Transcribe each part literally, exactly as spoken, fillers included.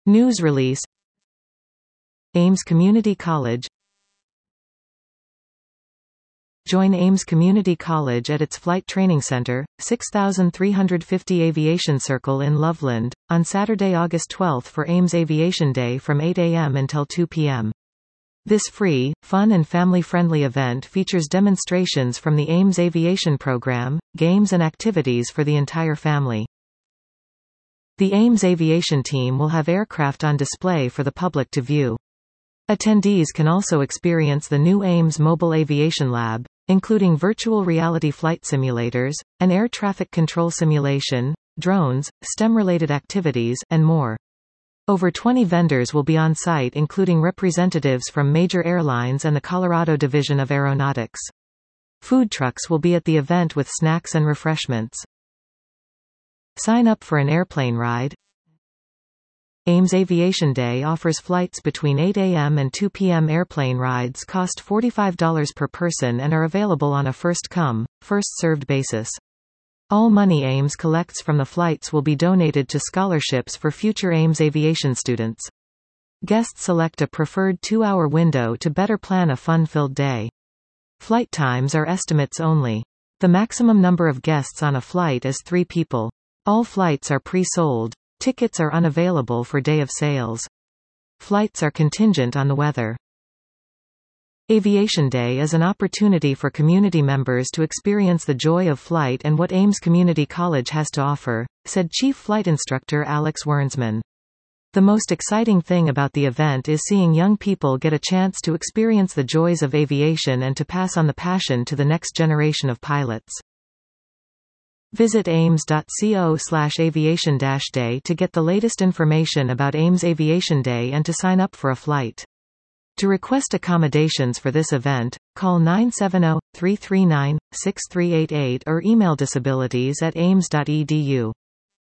News release. Ames Community College. Join Ames Community College at its Flight Training Center, six thousand three hundred fifty Aviation Circle in Loveland, on Saturday, August twelfth for Ames Aviation Day from eight A M until two P M This free, fun and family-friendly event features demonstrations from the Ames Aviation program, games and activities for the entire family. The Ames Aviation team will have aircraft on display for the public to view. Attendees can also experience the new Ames Mobile Aviation Lab, including virtual reality flight simulators, an air traffic control simulation, drones, STEM-related activities, and more. Over twenty vendors will be on site, including representatives from major airlines and the Colorado Division of Aeronautics. Food trucks will be at the event with snacks and refreshments. Sign up for an airplane ride. Ames Aviation Day offers flights between eight A M and two P M Airplane rides cost forty-five dollars per person and are available on a first-come, first-served basis. All money Ames collects from the flights will be donated to scholarships for future Ames Aviation students. Guests select a preferred two-hour window to better plan a fun-filled day. Flight times are estimates only. The maximum number of guests on a flight is three people. All flights are pre-sold. Tickets are unavailable for day of sales. Flights are contingent on the weather. Aviation Day is an opportunity for community members to experience the joy of flight and what Ames Community College has to offer, said Chief Flight Instructor Alex Wernsman. The most exciting thing about the event is seeing young people get a chance to experience the joys of aviation and to pass on the passion to the next generation of pilots. Visit ames dot co slash aviation day to get the latest information about Ames Aviation Day and to sign up for a flight. To request accommodations for this event, call nine seven zero, three three nine, six three eight eight or email disabilities at ames dot e d u.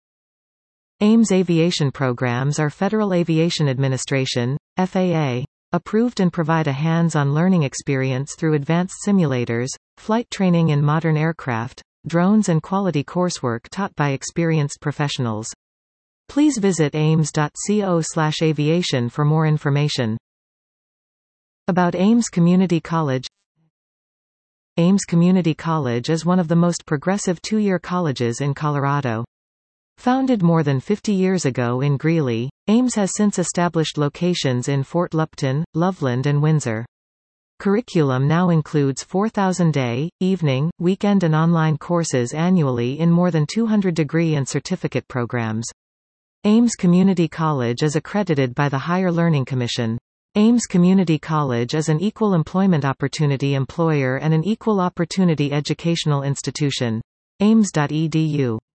Ames Aviation programs are Federal Aviation Administration, F A A, approved and provide a hands-on learning experience through advanced simulators, flight training in modern aircraft, drones and quality coursework taught by experienced professionals. Please visit ames dot co slash aviation for more information. About Ames Community College. Ames Community College is one of the most progressive two-year colleges in Colorado. Founded more than fifty years ago in Greeley, Ames has since established locations in Fort Lupton, Loveland and Windsor. Curriculum now includes four thousand day, evening, weekend and online courses annually in more than two hundred degree and certificate programs. Ames Community College is accredited by the Higher Learning Commission. Ames Community College is an equal employment opportunity employer and an equal opportunity educational institution. ames dot e d u